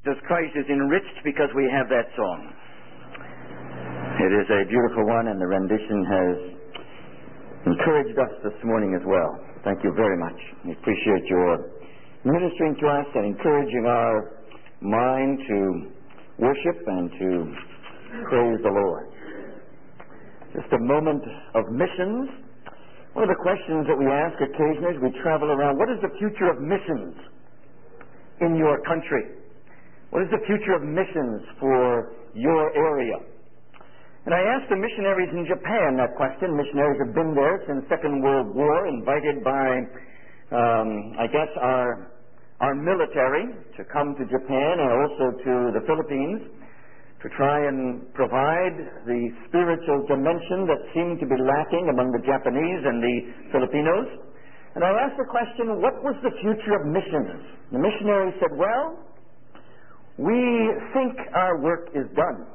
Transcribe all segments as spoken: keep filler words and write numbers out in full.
Jesus Christ is enriched because we have that song. It is a beautiful one, and the rendition has encouraged us this morning as well. Thank you very much. We appreciate your ministering to us and encouraging our mind to worship and to praise the Lord. Just a moment of missions. One of the questions that we ask occasionally as we travel around, what is the future of missions in your country? What is the future of missions for your area? And I asked the missionaries in Japan that question. Missionaries have been there since Second World War, invited by, um, I guess, our, our military to come to Japan and also to the Philippines to try and provide the spiritual dimension that seemed to be lacking among the Japanese and the Filipinos. And I asked the question, what was the future of missions? The missionaries said, well, we think our work is done.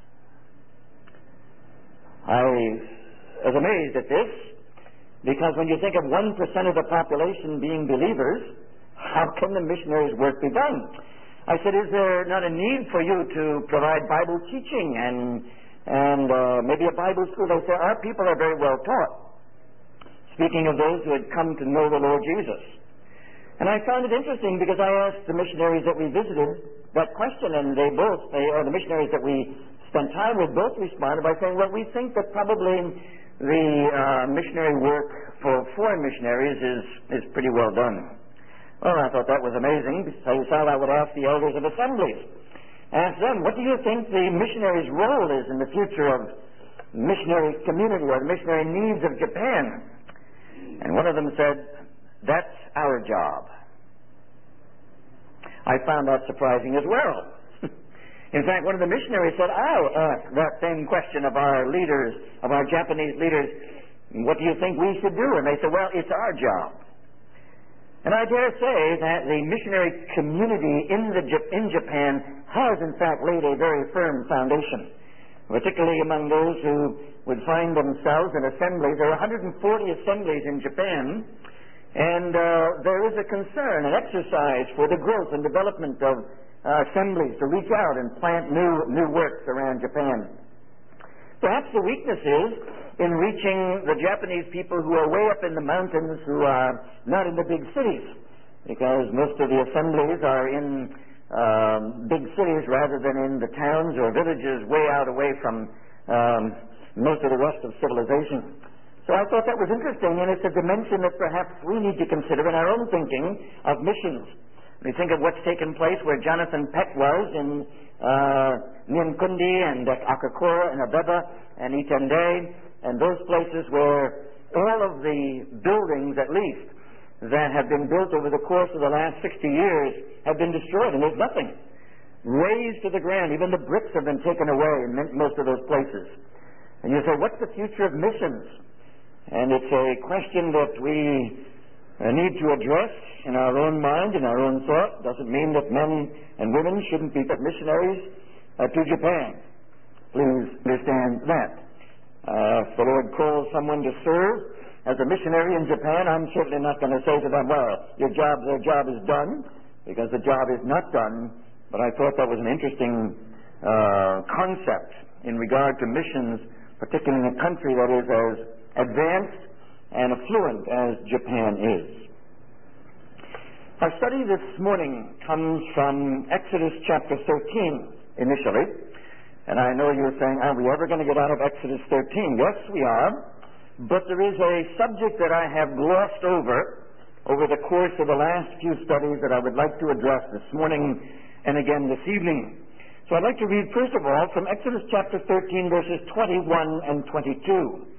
I was amazed at this, because when you think of one percent of the population being believers, how can the missionaries' work be done? I said, is there not a need for you to provide Bible teaching and, and uh, maybe a Bible school? They said, our people are very well taught. Speaking of those who had come to know the Lord Jesus. And I found it interesting because I asked the missionaries that we visited that question, and they both, they, or the missionaries that we spent time with, both responded by saying, well, we think that probably the uh, missionary work for foreign missionaries is, is pretty well done. Well, I thought that was amazing, so I thought I would ask the elders of assemblies. Ask them, what do you think the missionary's role is in the future of missionary community or the missionary needs of Japan? And one of them said, that's our job. I found that surprising as well. In fact, one of the missionaries said, I'll ask that same question of our leaders, of our Japanese leaders, what do you think we should do? And they said, well, it's our job. And I dare say that the missionary community in, the, in Japan has in fact laid a very firm foundation, particularly among those who would find themselves in assemblies. There are one hundred forty assemblies in Japan, and uh, there is a concern, an exercise for the growth and development of uh, assemblies to reach out and plant new, new works around Japan. Perhaps the weakness is in reaching the Japanese people who are way up in the mountains, who are not in the big cities, because most of the assemblies are in um, big cities rather than in the towns or villages way out away from um, most of the rest of civilization. So I thought that was interesting, and it's a dimension that perhaps we need to consider in our own thinking of missions. We think of what's taken place where Jonathan Peck was in uh, Nyankundi and Akakura and Abeba and Itende, and those places where all of the buildings, at least, that have been built over the course of the last sixty years have been destroyed, and there's nothing. Razed to the ground. Even the bricks have been taken away in most of those places. And you say, what's the future of missions? And it's a question that we uh, need to address in our own mind, in our own thought. Doesn't mean that men and women shouldn't be missionaries uh, to Japan. Please understand that. Uh, if the Lord calls someone to serve as a missionary in Japan, I'm certainly not going to say to them, well, your job, their job is done, because the job is not done. But I thought that was an interesting uh, concept in regard to missions, particularly in a country that is as advanced and affluent as Japan is. Our study this morning comes from Exodus chapter thirteen initially, and I know you're saying, are we ever going to get out of Exodus thirteen? Yes, we are, but there is a subject that I have glossed over over the course of the last few studies that I would like to address this morning and again this evening. So I'd like to read first of all from Exodus chapter thirteen, verses twenty-one and twenty-two.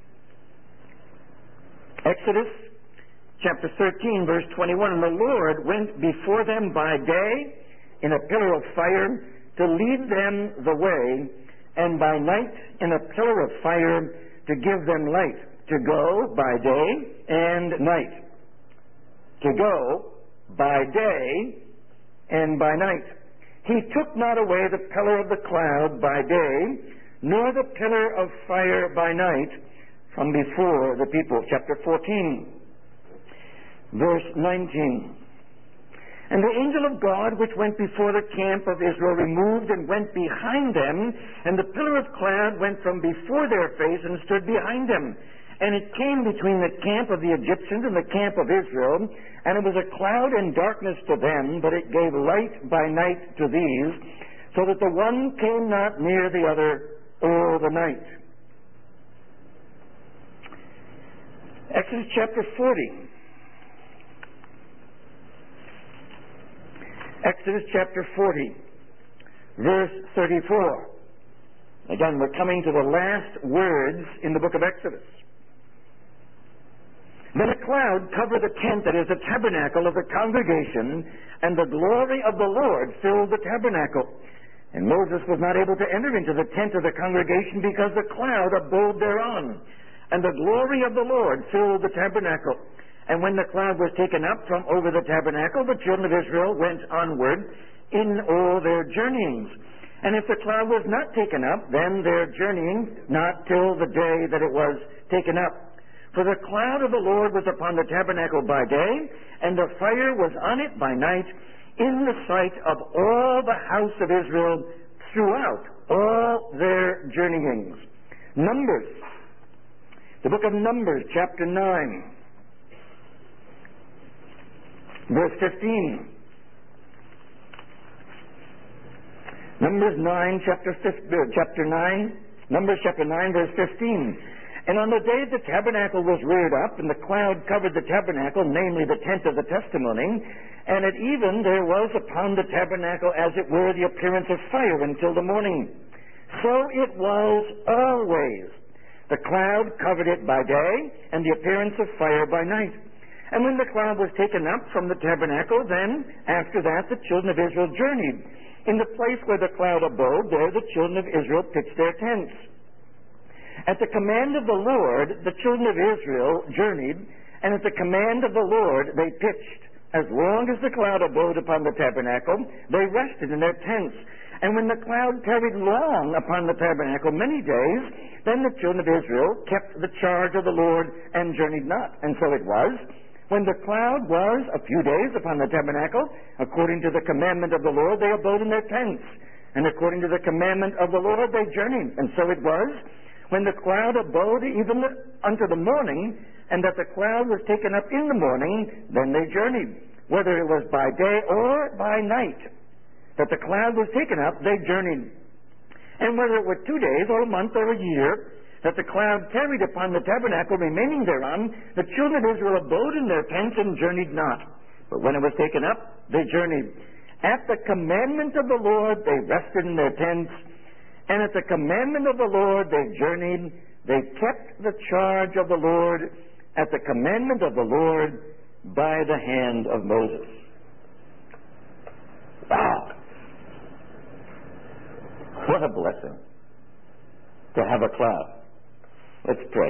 Exodus chapter thirteen, verse twenty-one, and the Lord went before them by day in a pillar of fire to lead them the way, and by night in a pillar of fire to give them light, to go by day and night. To go by day and by night. He took not away the pillar of the cloud by day, nor the pillar of fire by night, from before the people. Chapter fourteen, verse nineteen. And the angel of God, which went before the camp of Israel, removed and went behind them, and the pillar of cloud went from before their face and stood behind them. And it came between the camp of the Egyptians and the camp of Israel, and it was a cloud and darkness to them, but it gave light by night to these, so that the one came not near the other all the night. Exodus chapter forty. Exodus chapter forty, verse thirty-four. Again, we're coming to the last words in the book of Exodus. Then a cloud covered the tent, that is the tabernacle of the congregation, and the glory of the Lord filled the tabernacle. And Moses was not able to enter into the tent of the congregation because the cloud abode thereon. And the glory of the Lord filled the tabernacle. And when the cloud was taken up from over the tabernacle, the children of Israel went onward in all their journeyings. And if the cloud was not taken up, then their journeying not till the day that it was taken up. For the cloud of the Lord was upon the tabernacle by day, and the fire was on it by night, in the sight of all the house of Israel throughout all their journeyings. Numbers. The book of Numbers, chapter nine. Verse fifteen. Numbers nine, chapter fifteen, chapter nine, Numbers chapter nine, verse fifteen. And on the day the tabernacle was reared up, and the cloud covered the tabernacle, namely the tent of the testimony, and at even there was upon the tabernacle, as it were, the appearance of fire until the morning. So it was always. The cloud covered it by day, and the appearance of fire by night. And when the cloud was taken up from the tabernacle, then, after that, the children of Israel journeyed. In the place where the cloud abode, there the children of Israel pitched their tents. At the command of the Lord, the children of Israel journeyed, and at the command of the Lord they pitched. As long as the cloud abode upon the tabernacle, they rested in their tents. And when the cloud tarried long upon the tabernacle many days, then the children of Israel kept the charge of the Lord and journeyed not. And so it was, when the cloud was a few days upon the tabernacle, according to the commandment of the Lord, they abode in their tents. And according to the commandment of the Lord, they journeyed. And so it was, when the cloud abode even unto the morning, and that the cloud was taken up in the morning, then they journeyed. Whether it was by day or by night, that the cloud was taken up, they journeyed. And whether it were two days or a month or a year, that the cloud tarried upon the tabernacle, remaining thereon, the children of Israel abode in their tents and journeyed not. But when it was taken up, they journeyed. At the commandment of the Lord, they rested in their tents. And at the commandment of the Lord, they journeyed. They kept the charge of the Lord at the commandment of the Lord by the hand of Moses. Wow. What a blessing to have a cloud. Let's pray.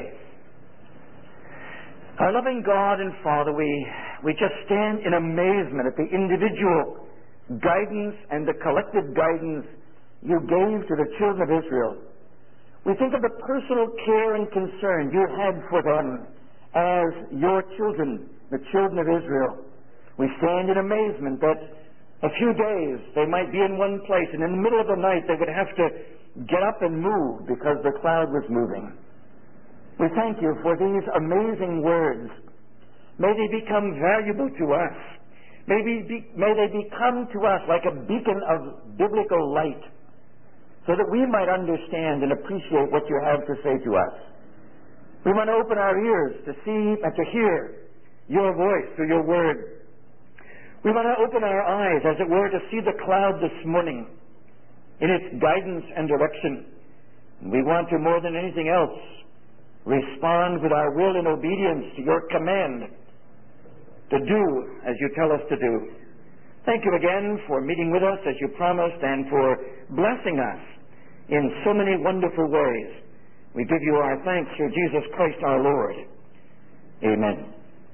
Our loving God and Father, we, we just stand in amazement at the individual guidance and the collective guidance you gave to the children of Israel. We think of the personal care and concern you had for them as your children, the children of Israel. We stand in amazement that a few days they might be in one place, and in the middle of the night they would have to get up and move because the cloud was moving. We thank you for these amazing words. May they become valuable to us. May, be, may they become to us like a beacon of biblical light, so that we might understand and appreciate what you have to say to us. We want to open our ears to see and to hear your voice through your word. We want to open our eyes, as it were, to see the cloud this morning in its guidance and direction. We want to, more than anything else, respond with our will and obedience to your command to do as you tell us to do. Thank you again for meeting with us as you promised and for blessing us in so many wonderful ways. We give you our thanks through Jesus Christ our Lord. Amen.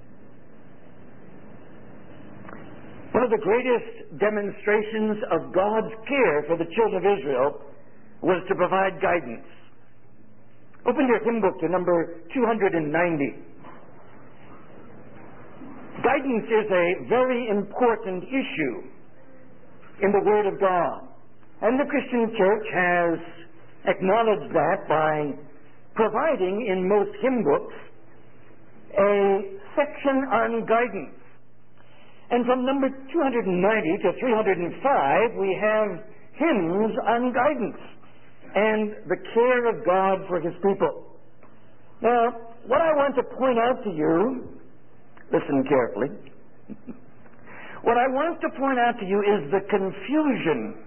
One of the greatest demonstrations of God's care for the children of Israel was to provide guidance. Open your hymn book to number two hundred ninety. Guidance is a very important issue in the Word of God. And the Christian church has acknowledged that by providing in most hymn books a section on guidance. And from number two hundred ninety to three hundred five, we have hymns on guidance and the care of God for His people. Now, what I want to point out to you, listen carefully, what I want to point out to you is the confusion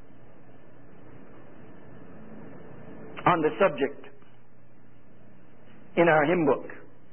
on the subject in our hymn book.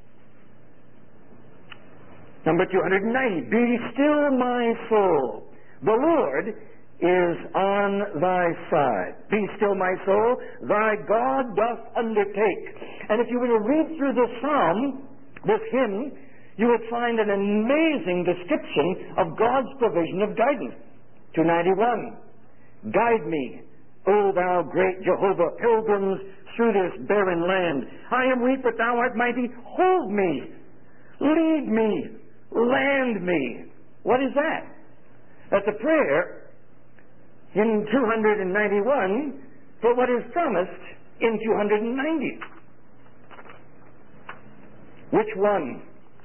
Number two hundred ninety, be still my soul, the Lord is on thy side. Be still my soul, thy God doth undertake. And if you were to read through this psalm, this hymn, you would find an amazing description of God's provision of guidance. two ninety-one, guide me, O thou great Jehovah, pilgrims through this barren land. I am weak, but thou art mighty. Hold me, lead me, land me. What is that? That's a prayer in two hundred ninety-one for what is promised in two hundred ninety. Which one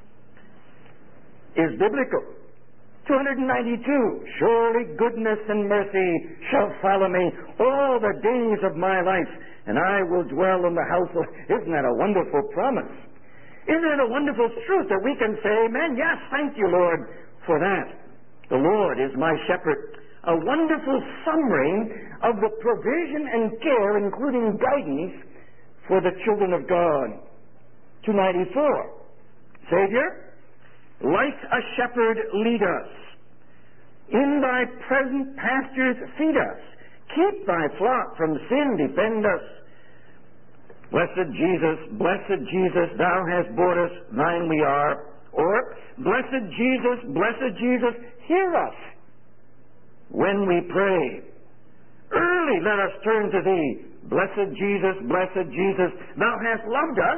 is biblical? two hundred ninety-two, surely goodness and mercy shall follow me all the days of my life, and I will dwell in the house of... Isn't that a wonderful promise? Isn't it a wonderful truth that we can say, amen? Yes, thank you, Lord, for that. The Lord is my shepherd. A wonderful summary of the provision and care, including guidance, for the children of God. two ninety-four, Savior, like a shepherd lead us. In thy present pastures feed us. Keep thy flock from sin, defend us. Blessed Jesus, blessed Jesus, thou hast brought us, thine we are. Or, blessed Jesus, blessed Jesus, hear us when we pray. Early let us turn to thee. Blessed Jesus, blessed Jesus, thou hast loved us.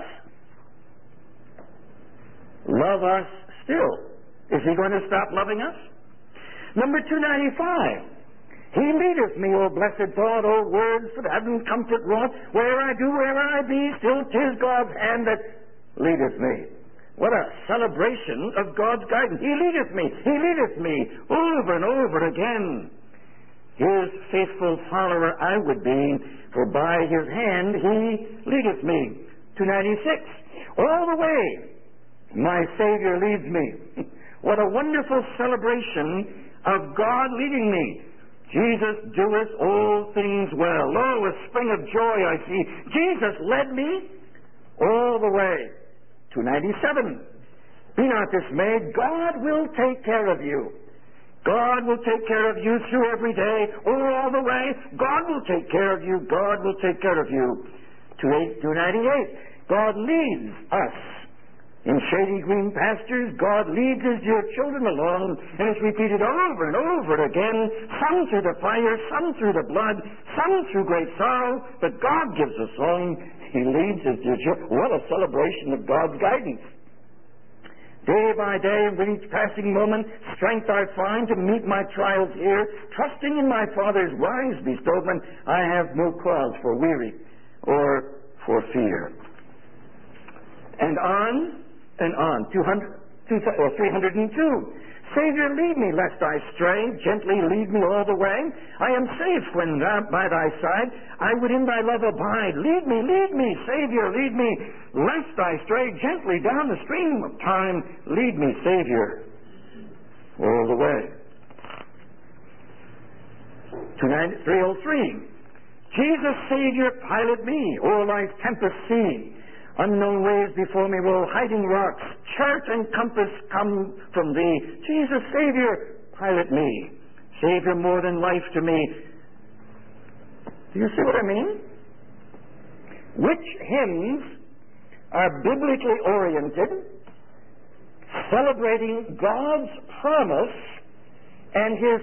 Love us still. Is he going to stop loving us? Number two ninety-five. He leadeth me, O blessed thought, O words that heaven comfort wrought. Where I do, where I be, still 'tis God's hand that leadeth me. What a celebration of God's guidance. He leadeth me, He leadeth me, over and over again. His faithful follower I would be, for by His hand He leadeth me. two ninety-six. All the way my Savior leads me. What a wonderful celebration of God leading me. Jesus doeth all things well. Lo, a spring of joy I see. Jesus led me all the way. two ninety-seven. Be not dismayed. God will take care of you. God will take care of you through every day, all the way. God will take care of you. God will take care of you. two ninety-eight. God leads us in shady green pastures. God leads His dear children along, and it's repeated over and over again, some through the fire, some through the blood, some through great sorrow, but God gives a song. He leads His dear children. What a celebration of God's guidance. Day by day, with each passing moment, strength I find to meet my trials here. Trusting in my Father's wise bestowment, I have no cause for weary or for fear. And on and on. two hundred, or three hundred two. Savior, lead me lest I stray. Gently lead me all the way. I am safe when thou by thy side. I would in thy love abide. Lead me, lead me, Savior, lead me lest I stray. Gently down the stream of time. Lead me, Savior, all the way. three oh three. Jesus, Savior, pilot me o'er life's tempest sea. Unknown waves before me roll, hiding rocks, chart and compass come from thee. Jesus, Savior, pilot me. Savior more than life to me. Do you see what I mean? Which hymns are biblically oriented, celebrating God's promise and His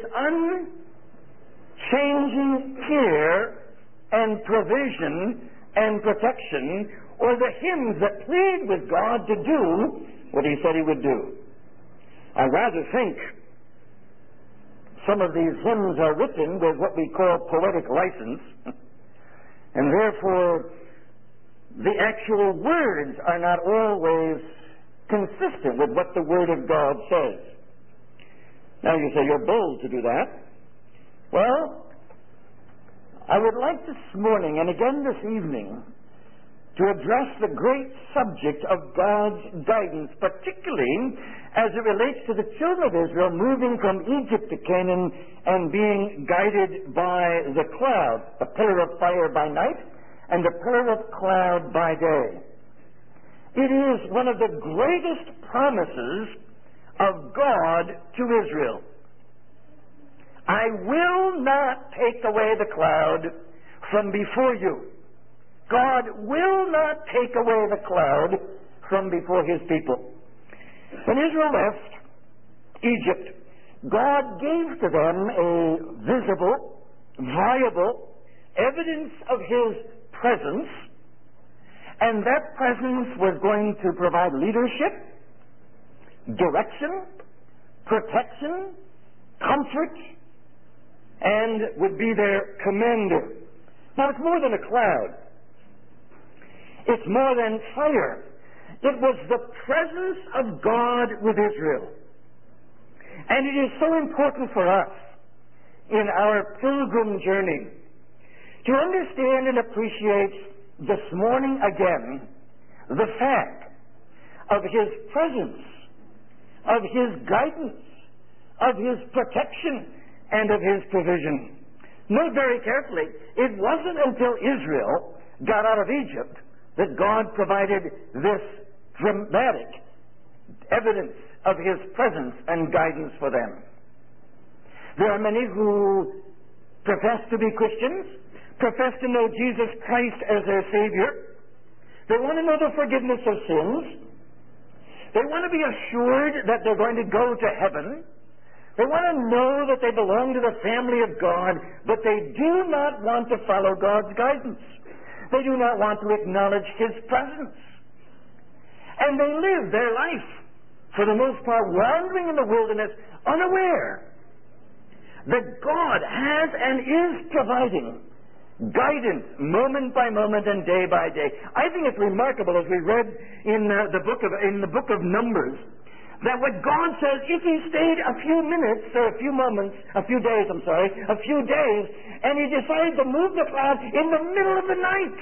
unchanging care and provision and protection, or the hymns that plead with God to do what He said He would do? I rather think some of these hymns are written with what we call poetic license, and therefore the actual words are not always consistent with what the Word of God says. Now you say, you're bold to do that. Well, I would like this morning and again this evening to address the great subject of God's guidance, particularly as it relates to the children of Israel moving from Egypt to Canaan and being guided by the cloud, a pillar of fire by night and a pillar of cloud by day. It is one of the greatest promises of God to Israel. I will not take away the cloud from before you. God will not take away the cloud from before his people. When Israel left Egypt, God gave to them a visible, viable evidence of his presence, and that presence was going to provide leadership, direction, protection, comfort, and would be their commander. Now, it's more than a cloud. It's more than fire. It was the presence of God with Israel. And it is so important for us in our pilgrim journey to understand and appreciate this morning again the fact of his presence, of his guidance, of his protection, and of his provision. Note very carefully, it wasn't until Israel got out of Egypt that God provided this dramatic evidence of his presence and guidance for them. There are many who profess to be Christians, profess to know Jesus Christ as their Savior. They want to know the forgiveness of sins. They want to be assured that they're going to go to heaven. They want to know that they belong to the family of God, but they do not want to follow God's guidance. They do not want to acknowledge his presence. And they live their life, for the most part, wandering in the wilderness, unaware that God has and is providing guidance moment by moment and day by day. I think it's remarkable, as we read in uh, the book of in the book of Numbers, that what God says, if he stayed a few minutes or a few moments, a few days, I'm sorry, a few days, and he decided to move the cloud in the middle of the night,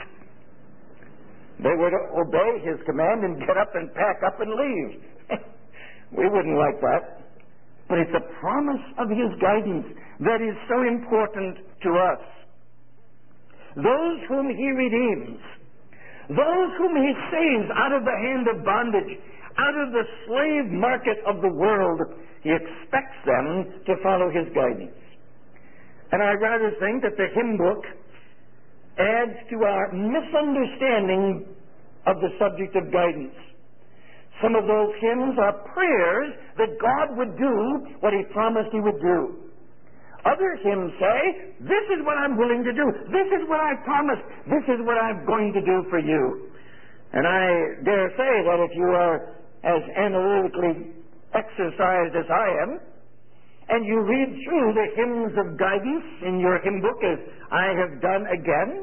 they would obey his command and get up and pack up and leave. We wouldn't like that. But it's a promise of his guidance that is so important to us. Those whom he redeems, those whom he saves out of the hand of bondage, out of the slave market of the world, he expects them to follow his guidance. And I rather think that the hymn book adds to our misunderstanding of the subject of guidance. Some of those hymns are prayers that God would do what he promised he would do. Other hymns say, this is what I'm willing to do. This is what I promised. This is what I'm going to do for you. And I dare say that if you are as analytically exercised as I am, and you read through the hymns of guidance in your hymn book, as I have done again,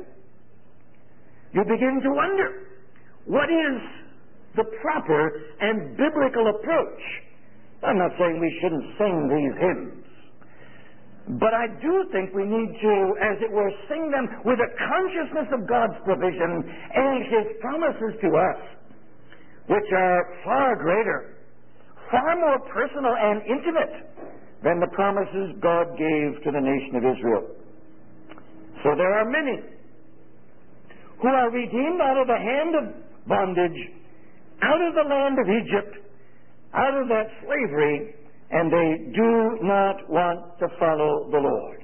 you begin to wonder, what is the proper and biblical approach? I'm not saying we shouldn't sing these hymns, but I do think we need to, as it were, sing them with a consciousness of God's provision and his promises to us, which are far greater, far more personal and intimate than the promises God gave to the nation of Israel. So there are many who are redeemed out of the hand of bondage, out of the land of Egypt, out of that slavery, and they do not want to follow the Lord.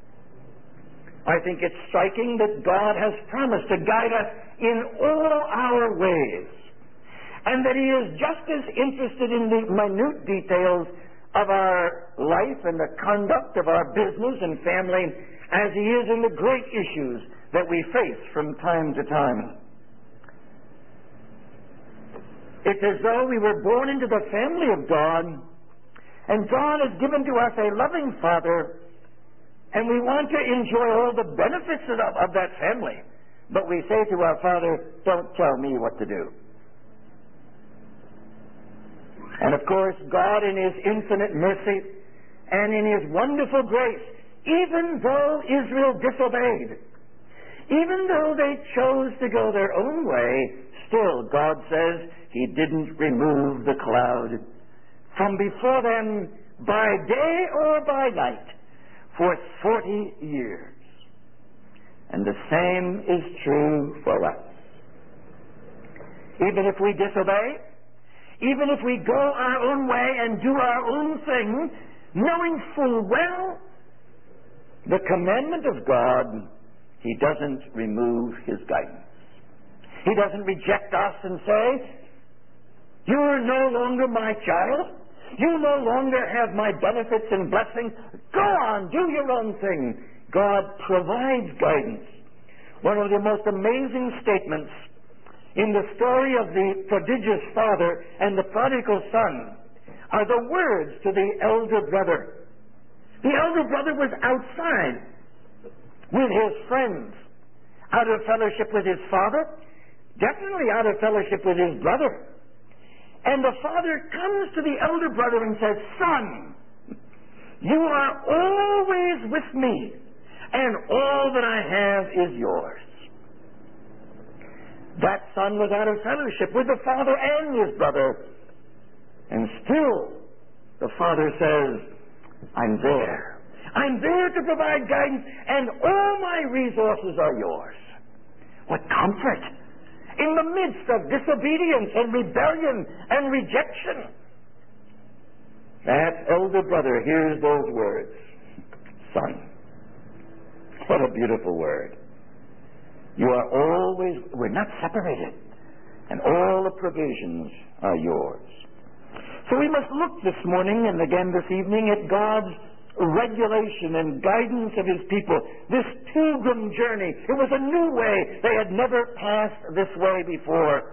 I think it's striking that God has promised to guide us in all our ways, and that he is just as interested in the minute details of our life and the conduct of our business and family as he is in the great issues that we face from time to time. It's as though we were born into the family of God And God has given to us a loving Father, and we want to enjoy all the benefits of, of that family. But we say to our Father, don't tell me what to do. And of course, God in His infinite mercy and in His wonderful grace, even though Israel disobeyed, even though they chose to go their own way, still God says He didn't remove the cloud from before them by day or by night for forty years. And the same is true for us. Even if we disobey, even if we go our own way and do our own thing, knowing full well the commandment of God, He doesn't remove His guidance. He doesn't reject us and say, you're no longer my child. You no longer have my benefits and blessings. Go on, do your own thing. God provides guidance. One of the most amazing statements in the story of the prodigious father and the prodigal son are the words to the elder brother. The elder brother was outside with his friends, out of fellowship with his father, definitely out of fellowship with his brother. And the father comes to the elder brother and says, son, you are always with me, and all that I have is yours. That son was out of fellowship with the father and his brother. And still, the father says, I'm there. I'm there to provide guidance, and all my resources are yours. What comfort in the midst of disobedience and rebellion and rejection. That elder brother hears those words, son. What a beautiful word. You are always, we're not separated, and all the provisions are yours. So we must look this morning and again this evening at God's regulation and guidance of His people. This pilgrim journey, it was a new way. They had never passed this way before.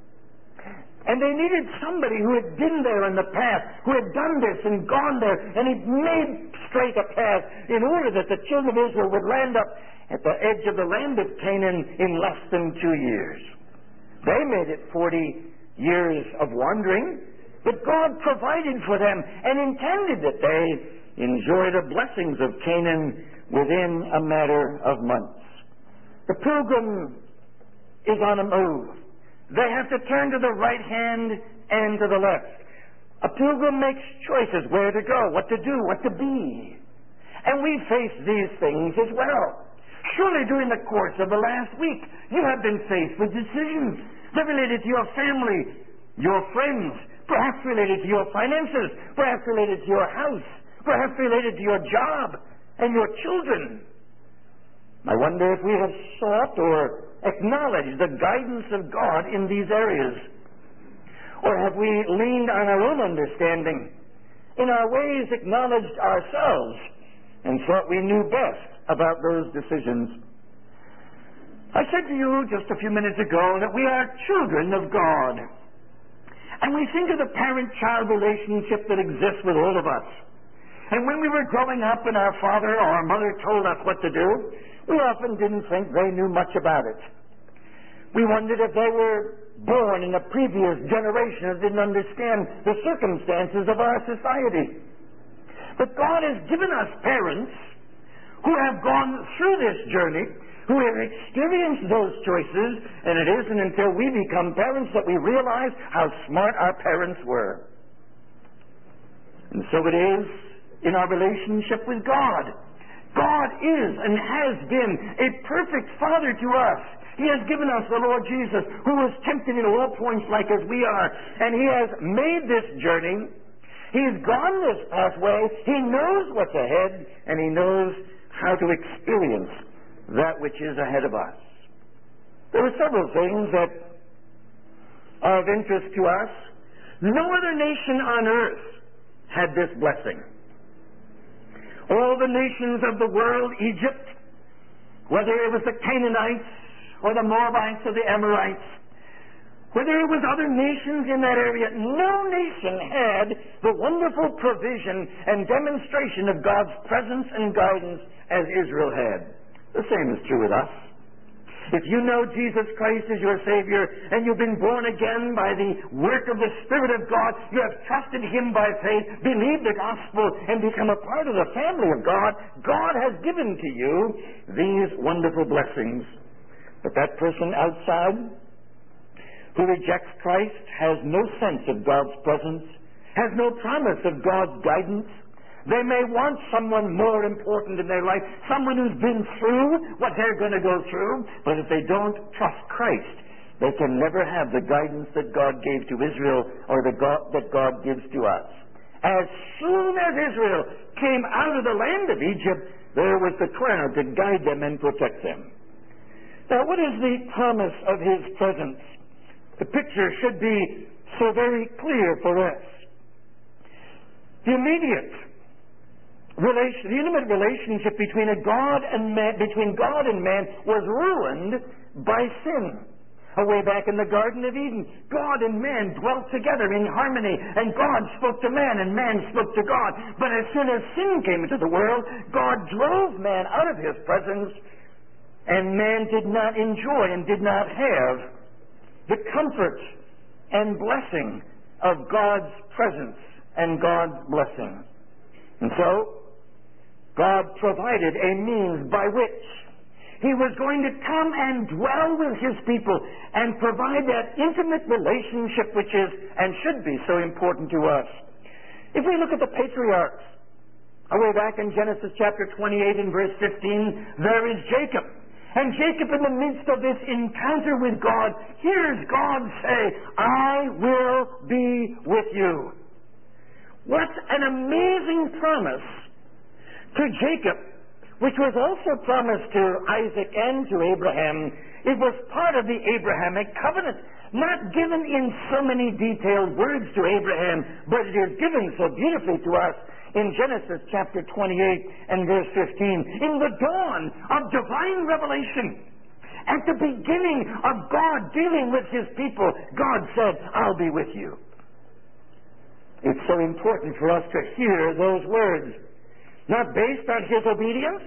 And they needed somebody who had been there in the past, who had done this and gone there, and He'd made straight a path in order that the children of Israel would land up at the edge of the land of Canaan in less than two years. They made it forty years of wandering, but God provided for them and intended that they enjoy the blessings of Canaan within a matter of months. The pilgrim is on a move. They have to turn to the right hand and to the left. A pilgrim makes choices where to go, what to do, what to be. And we face these things as well. Surely during the course of the last week, you have been faced with decisions that related to your family, your friends, perhaps related to your finances, perhaps related to your house, perhaps related to your job and your children. I wonder if we have sought or acknowledged the guidance of God in these areas. Or have we leaned on our own understanding, in our ways acknowledged ourselves, and thought we knew best about those decisions? I said to you just a few minutes ago that we are children of God. And we think of the parent-child relationship that exists with all of us. And when we were growing up and our father or our mother told us what to do, we often didn't think they knew much about it. We wondered if they were born in a previous generation and didn't understand the circumstances of our society. But God has given us parents who have gone through this journey, who have experienced those choices, and it isn't until we become parents that we realize how smart our parents were. And so it is in our relationship with God. God is and has been a perfect Father to us. He has given us the Lord Jesus, who was tempted in all points like as we are, and He has made this journey. He's gone this pathway. He knows what's ahead, and He knows how to experience that which is ahead of us. There are several things that are of interest to us. No other nation on earth had this blessing. All the nations of the world, Egypt, whether it was the Canaanites or the Moabites or the Amorites, whether it was other nations in that area, no nation had the wonderful provision and demonstration of God's presence and guidance as Israel had. The same is true with us. If you know Jesus Christ as your Savior and you've been born again by the work of the Spirit of God, you have trusted Him by faith, believed the gospel, and become a part of the family of God, God has given to you these wonderful blessings. But that person outside who rejects Christ has no sense of God's presence, has no promise of God's guidance. They may want someone more important in their life, someone who's been through what they're going to go through, but if they don't trust Christ, they can never have the guidance that God gave to Israel or the God, that God gives to us. As soon as Israel came out of the land of Egypt, there was the cloud to guide them and protect them. Now, what is the promise of His presence? The picture should be so very clear for us. The immediate relation, the intimate relationship between a God and man, between God and man, was ruined by sin. Away back in the Garden of Eden, God and man dwelt together in harmony, and God spoke to man, and man spoke to God. But as soon as sin came into the world, God drove man out of His presence, and man did not enjoy and did not have the comfort and blessing of God's presence and God's blessing. And so, God provided a means by which He was going to come and dwell with His people and provide that intimate relationship which is and should be so important to us. If we look at the patriarchs, away back in Genesis chapter twenty-eight and verse fifteen, there is Jacob. And Jacob, in the midst of this encounter with God, hears God say, I will be with you. What an amazing promise to Jacob, which was also promised to Isaac and to Abraham. It was part of the Abrahamic covenant, not given in so many detailed words to Abraham, but it is given so beautifully to us in Genesis chapter twenty-eight and verse fifteen. In the dawn of divine revelation, at the beginning of God dealing with His people, God said, I'll be with you. It's so important for us to hear those words. Not based on his obedience,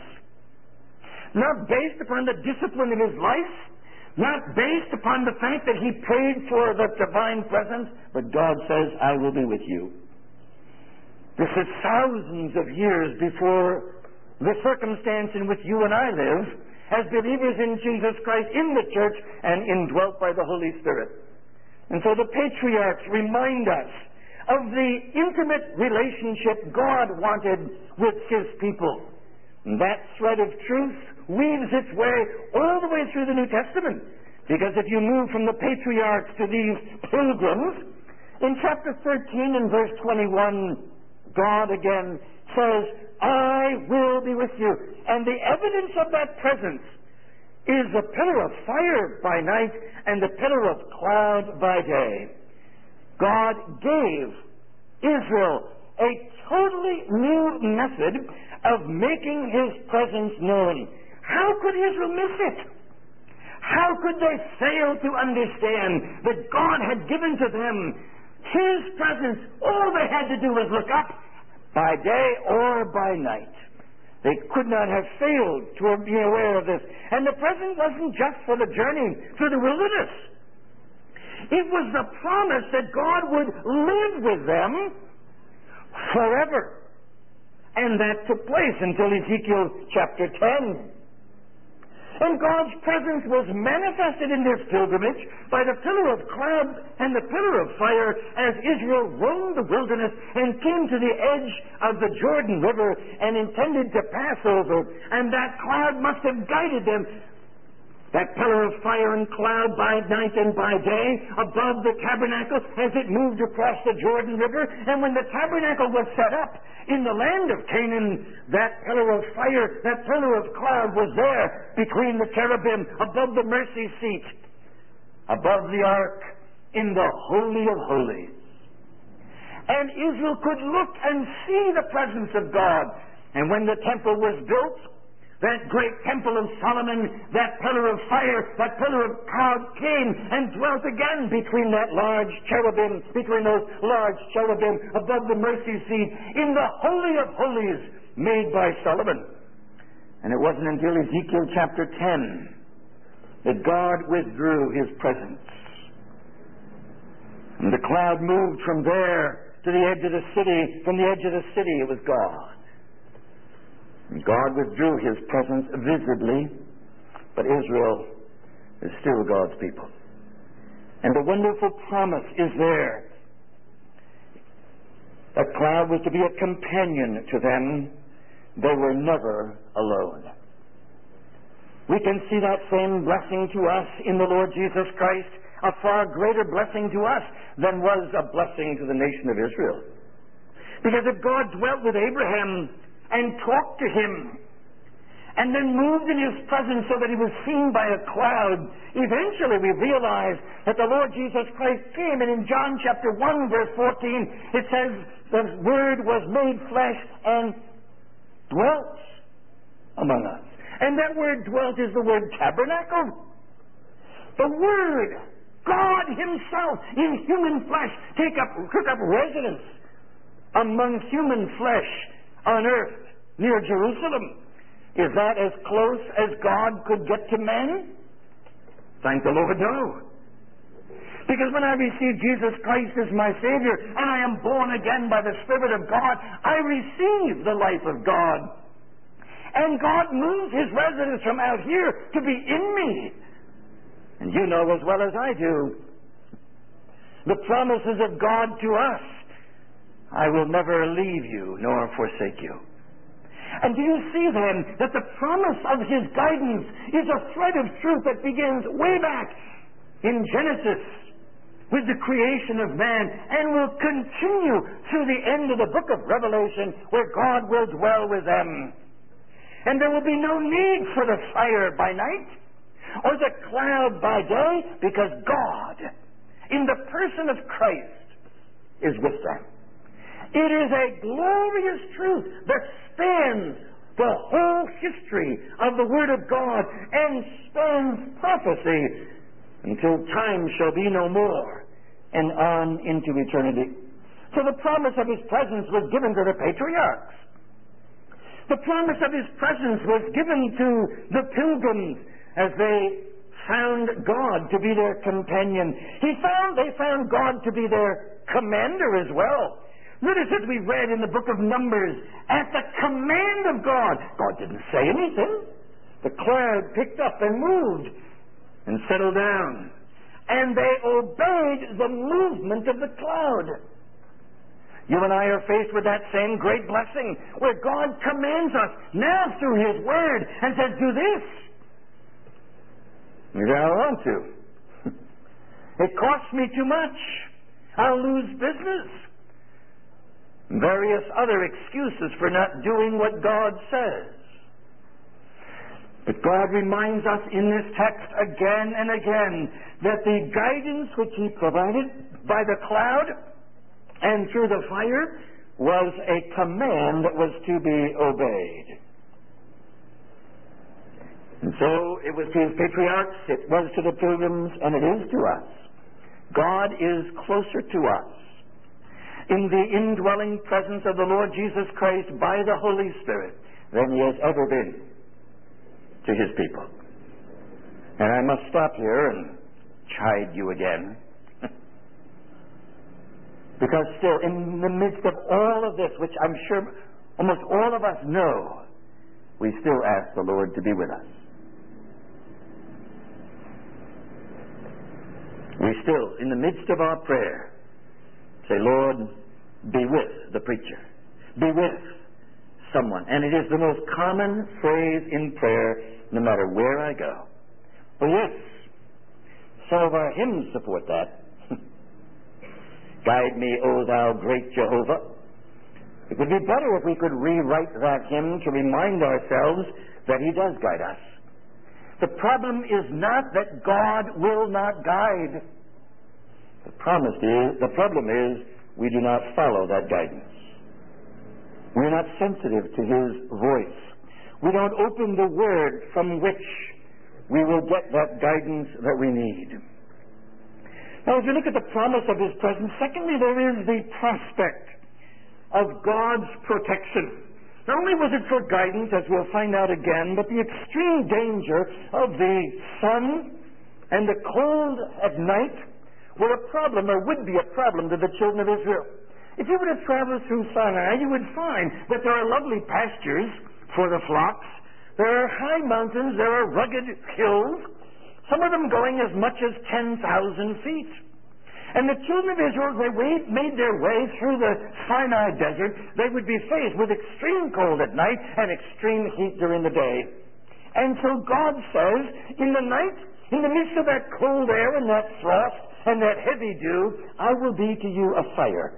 not based upon the discipline of his life, not based upon the fact that he prayed for the divine presence, but God says, I will be with you. This is thousands of years before the circumstance in which you and I live as believers in Jesus Christ in the church and indwelt by the Holy Spirit. And so the patriarchs remind us of the intimate relationship God wanted with His people. And that thread of truth weaves its way all the way through the New Testament. Because if you move from the patriarchs to these pilgrims, in chapter thirteen and verse twenty-one, God again says, I will be with you. And the evidence of that presence is the pillar of fire by night and the pillar of cloud by day. God gave Israel a totally new method of making His presence known. How could Israel miss it? How could they fail to understand that God had given to them His presence? All they had to do was look up by day or by night. They could not have failed to be aware of this. And the presence wasn't just for the journey through the wilderness. It was the promise that God would live with them forever. And that took place until Ezekiel chapter ten. And God's presence was manifested in this pilgrimage by the pillar of cloud and the pillar of fire as Israel roamed the wilderness and came to the edge of the Jordan River and intended to pass over. And that cloud must have guided them. That pillar of fire and cloud by night and by day above the tabernacle as it moved across the Jordan River. And when the tabernacle was set up in the land of Canaan, that pillar of fire, that pillar of cloud was there between the cherubim above the mercy seat, above the ark, in the Holy of Holies. And Israel could look and see the presence of God. And when the temple was built, that great temple of Solomon, that pillar of fire, that pillar of cloud came and dwelt again between that large cherubim, between those large cherubim above the mercy seat, in the Holy of Holies made by Solomon. And it wasn't until Ezekiel chapter ten that God withdrew his presence. And the cloud moved from there to the edge of the city. From the edge of the city, it was God. And God withdrew his presence visibly, but Israel is still God's people. And the wonderful promise is there. That cloud was to be a companion to them. They were never alone. We can see that same blessing to us in the Lord Jesus Christ, a far greater blessing to us than was a blessing to the nation of Israel. Because if God dwelt with Abraham and talked to him, and then moved in his presence so that he was seen by a cloud, eventually we realize that the Lord Jesus Christ came, and in John chapter one, verse fourteen, it says, the Word was made flesh and dwelt among us. And that word dwelt is the word tabernacle. The Word, God himself in human flesh, take up, took up residence among human flesh on earth near Jerusalem. Is that as close as God could get to men? Thank the Lord, no. Because when I receive Jesus Christ as my Savior and I am born again by the Spirit of God, I receive the life of God. And God moves his residence from out here to be in me. And you know as well as I do, the promises of God to us, I will never leave you nor forsake you. And do you see then that the promise of his guidance is a thread of truth that begins way back in Genesis with the creation of man and will continue through the end of the book of Revelation, where God will dwell with them. And there will be no need for the fire by night or the cloud by day, because God, in the person of Christ, is with them. It is a glorious truth that spans the whole history of the Word of God and spans prophecy until time shall be no more and on into eternity. So the promise of his presence was given to the patriarchs. The promise of his presence was given to the pilgrims as they found God to be their companion. He found, they found God to be their commander as well. Notice as we read in the book of Numbers, at the command of God, God didn't say anything. The cloud picked up and moved and settled down. And they obeyed the movement of the cloud. You and I are faced with that same great blessing where God commands us now through his word and says, do this. Maybe I don't want to. It costs me too much. I'll lose business. Various other excuses for not doing what God says. But God reminds us in this text again and again that the guidance which he provided by the cloud and through the fire was a command that was to be obeyed. And so it was to his patriarchs, it was to the pilgrims, and it is to us. God is closer to us in the indwelling presence of the Lord Jesus Christ by the Holy Spirit than he has ever been to his people. And I must stop here and chide you again. Because still, in the midst of all of this, which I'm sure almost all of us know, we still ask the Lord to be with us. We still, in the midst of our prayer, say, Lord, be with the preacher. Be with someone. And it is the most common phrase in prayer, no matter where I go. Oh, yes. Some of our hymns support that. Guide me, O thou great Jehovah. It would be better if we could rewrite that hymn to remind ourselves that he does guide us. The problem is not that God will not guide. The promise is, the problem is we do not follow that guidance. We're not sensitive to his voice. we don't open the Word from which we will get that guidance that we need. Now, as we look at the promise of His presence, secondly, there is the prospect of God's protection. Not only was it for guidance, as we'll find out again, but the extreme danger of the sun and the cold at night were a problem, or would be a problem, to the children of Israel. If you were to travel through Sinai, you would find that there are lovely pastures for the flocks. There are high mountains, there are rugged hills, some of them going as much as ten thousand feet. And the children of Israel, as they made their way through the Sinai desert, they would be faced with extreme cold at night and extreme heat during the day. And so God says, in the night, in the midst of that cold air and that frost and that heavy dew, I will be to you a fire.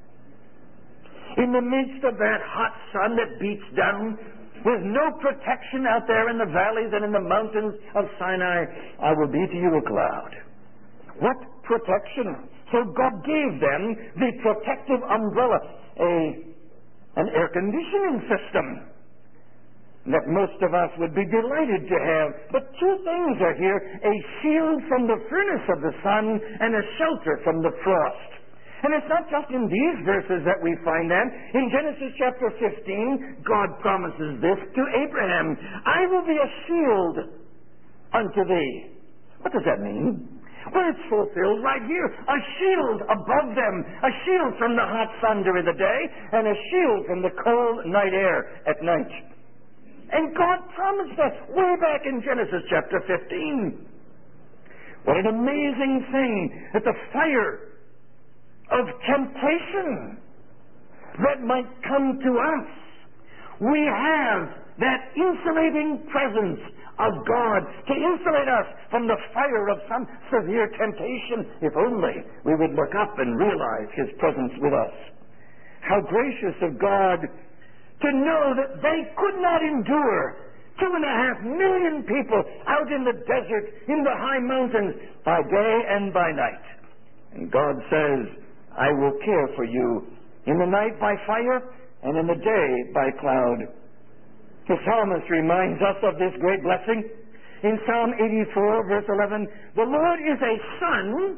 In the midst of that hot sun that beats down, with no protection out there in the valleys and in the mountains of Sinai, I will be to you a cloud. What protection? So God gave them the protective umbrella, a, an air conditioning system that most of us would be delighted to have. But two things are here: a shield from the furnace of the sun and a shelter from the frost. And it's not just in these verses that we find that. In Genesis chapter fifteen, God promises this to Abraham: I will be a shield unto thee. What does that mean? Well, it's fulfilled right here. A shield above them. A shield from the hot sun during the day, and a shield from the cold night air at night. And God promised that way back in Genesis chapter fifteen. What an amazing thing that the fire of temptation that might come to us, we have that insulating presence of God to insulate us from the fire of some severe temptation. If only we would look up and realize His presence with us. How gracious of God to know that they could not endure two and a half million people out in the desert, in the high mountains, by day and by night. And God says, I will care for you in the night by fire and in the day by cloud. The psalmist reminds us of this great blessing. In Psalm eighty-four, verse eleven, the Lord is a sun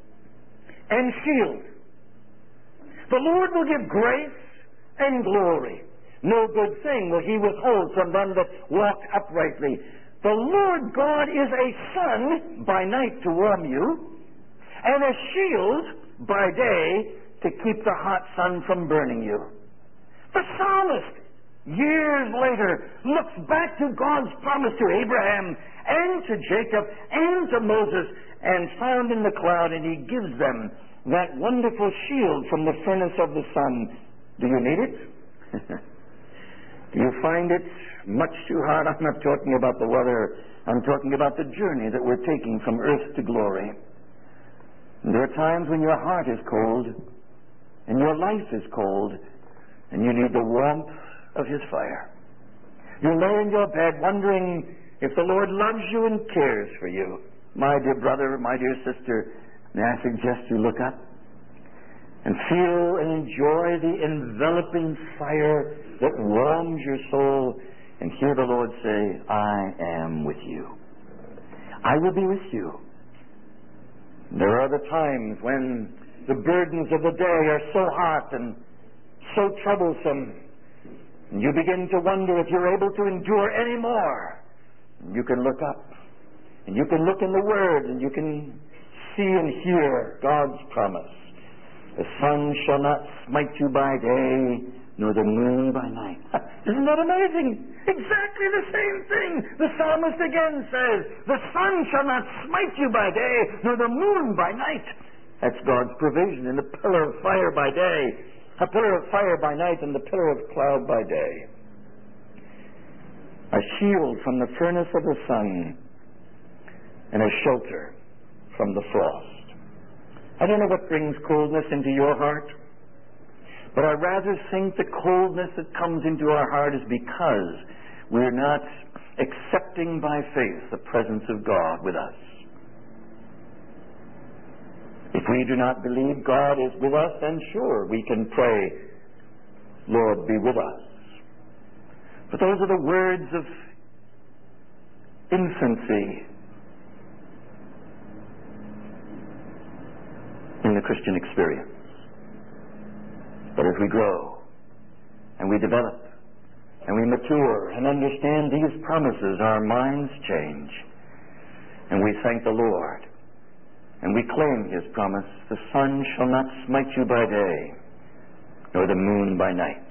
and shield. The Lord will give grace and glory. No good thing will He withhold from them that walk uprightly. The Lord God is a sun by night to warm you, and a shield by day to keep the hot sun from burning you. The psalmist, years later, looks back to God's promise to Abraham and to Jacob and to Moses, and found in the cloud, and He gives them that wonderful shield from the furnace of the sun. Do you need it? Do you find it much too hard? I'm not talking about the weather. I'm talking about the journey that we're taking from earth to glory. And there are times when your heart is cold and your life is cold and you need the warmth of His fire. You lay in your bed wondering if the Lord loves you and cares for you. My dear brother, my dear sister, may I suggest you look up and feel and enjoy the enveloping fire that warms your soul, and hear the Lord say, I am with you. I will be with you. There are the times when the burdens of the day are so hot and so troublesome, and you begin to wonder if you're able to endure any more. You can look up, and you can look in the Word, and you can see and hear God's promise. The sun shall not smite you by day, nor the moon by night. Isn't that amazing? Exactly the same thing. The psalmist again says, the sun shall not smite you by day, nor the moon by night. That's God's provision in the pillar of fire by day, a pillar of fire by night, and the pillar of cloud by day. A shield from the furnace of the sun, and a shelter from the frost. I don't know what brings coldness into your heart, but I rather think the coldness that comes into our heart is because we're not accepting by faith the presence of God with us. If we do not believe God is with us, then sure, we can pray, Lord, be with us. But those are the words of infancy in the Christian experience. But as we grow and we develop and we mature and understand these promises, our minds change. And we thank the Lord. And we claim His promise, the sun shall not smite you by day, nor the moon by night.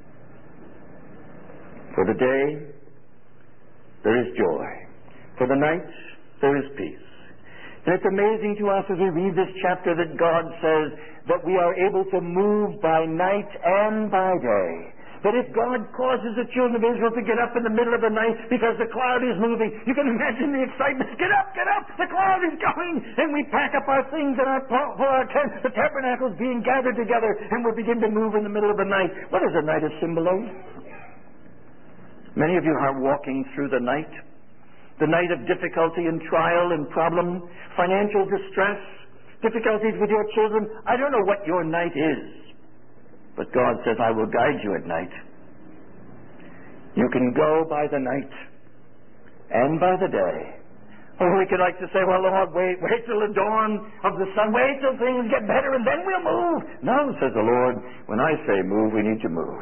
For the day, there is joy. For the night, there is peace. And it's amazing to us as we read this chapter that God says that we are able to move by night and by day. That if God causes the children of Israel to get up in the middle of the night because the cloud is moving, you can imagine the excitement. Get up, get up, the cloud is coming. And we pack up our things and our, for our tent. The tabernacle is being gathered together and we begin to move in the middle of the night. What is the night a symbol of? Many of you are walking through the night. The night of difficulty and trial and problem, financial distress, difficulties with your children. I don't know what your night is. But God says, I will guide you at night. You can go by the night and by the day. Or we could like to say, well, Lord, wait, wait till the dawn of the sun. Wait till things get better and then we'll move. No, says the Lord, when I say move, we need to move.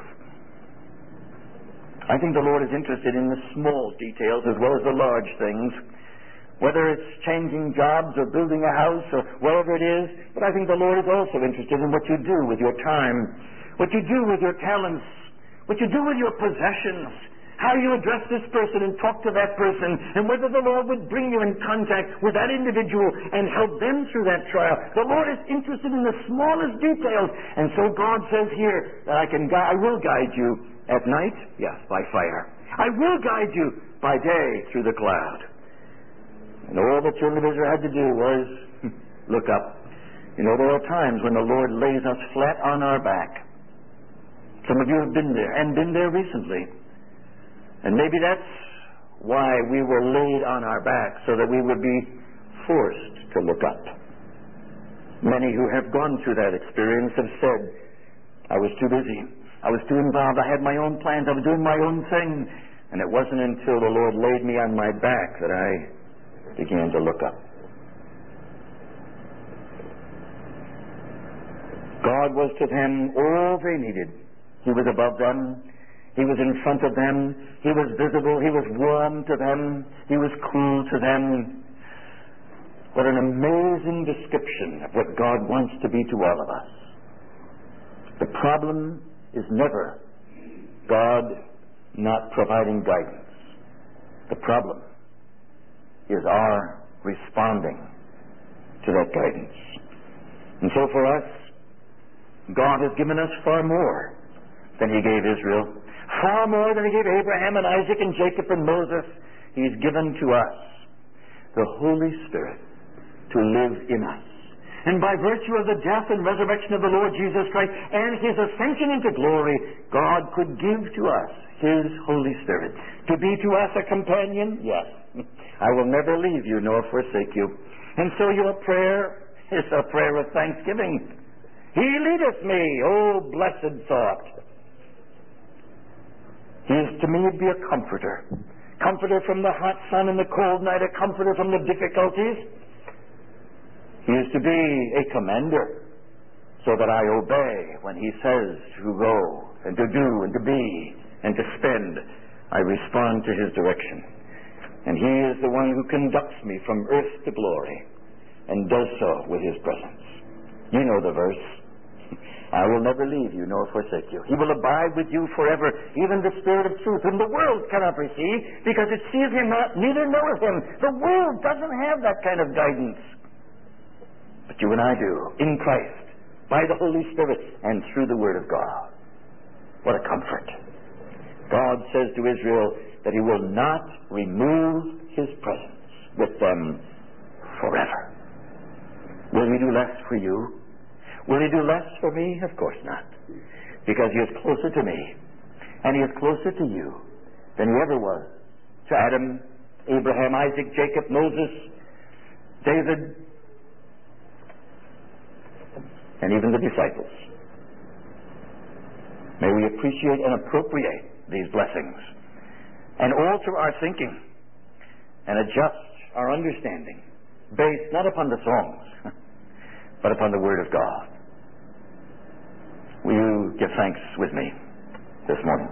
I think the Lord is interested in the small details as well as the large things. Whether it's changing jobs or building a house or whatever it is. But I think the Lord is also interested in what you do with your time. What you do with your talents, what you do with your possessions, how you address this person and talk to that person, and whether the Lord would bring you in contact with that individual and help them through that trial. The Lord is interested in the smallest details, and so God says here that I can guide, I will guide you at night, yes, by fire. I will guide you by day through the cloud. And all the children of Israel had to do was look up. You know, there are times when the Lord lays us flat on our back. Some of you have been there, and been there recently. And maybe that's why we were laid on our back, so that we would be forced to look up. Many who have gone through that experience have said, I was too busy. I was too involved. I had my own plans. I was doing my own thing. And it wasn't until the Lord laid me on my back that I began to look up. God was to them all they needed. He was above them. He was in front of them. He was visible. He was warm to them. He was cool to them. What an amazing description of what God wants to be to all of us. The problem is never God not providing guidance. The problem is our responding to that guidance. And so for us, God has given us far more than He gave Israel, far more than He gave Abraham and Isaac and Jacob and Moses. He's given to us the Holy Spirit to live in us. And by virtue of the death and resurrection of the Lord Jesus Christ and His ascension into glory, God could give to us His Holy Spirit. To be to us a companion? Yes. I will never leave you nor forsake you. And so your prayer is a prayer of thanksgiving. He leadeth me, oh blessed thought. He is to me be a comforter. Comforter from the hot sun and the cold night, a comforter from the difficulties. He is to be a commander, so that I obey when He says to go and to do and to be and to spend. I respond to His direction. And He is the one who conducts me from earth to glory and does so with His presence. You know the verse. I will never leave you nor forsake you. He will abide with you forever, even the Spirit of truth, whom the world cannot receive, because it sees Him not, neither knoweth Him. The world doesn't have that kind of guidance. But you and I do, in Christ, by the Holy Spirit, and through the Word of God. What a comfort. God says to Israel that He will not remove His presence with them forever. Will He do less for you? Will He do less for me? Of course not. Because He is closer to me, and He is closer to you than He ever was to Adam, Abraham, Isaac, Jacob, Moses, David, and even the disciples. May we appreciate and appropriate these blessings and alter our thinking and adjust our understanding based not upon the songs, but upon the Word of God. Will you give thanks with me this morning?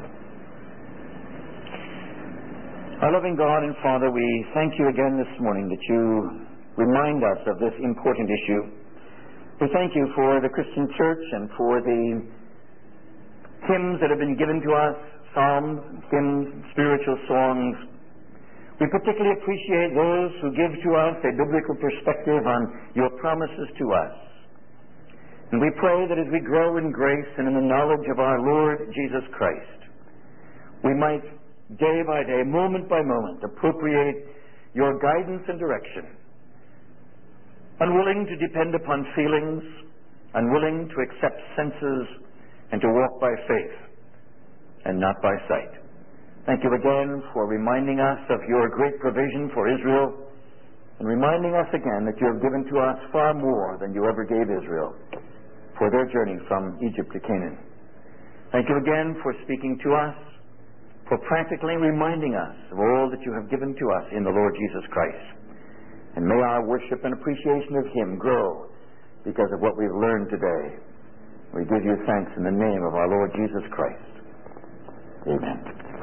Our loving God and Father, we thank you again this morning that you remind us of this important issue. We thank you for the Christian church and for the hymns that have been given to us, psalms, hymns, spiritual songs. We particularly appreciate those who give to us a biblical perspective on your promises to us. And we pray that as we grow in grace and in the knowledge of our Lord Jesus Christ, we might day by day, moment by moment, appropriate your guidance and direction, unwilling to depend upon feelings, unwilling to accept senses, and to walk by faith and not by sight. Thank you again for reminding us of your great provision for Israel, and reminding us again that you have given to us far more than you ever gave Israel for their journey from Egypt to Canaan. Thank you again for speaking to us, for practically reminding us of all that you have given to us in the Lord Jesus Christ. And may our worship and appreciation of him grow because of what we've learned today. We give you thanks in the name of our Lord Jesus Christ. Amen.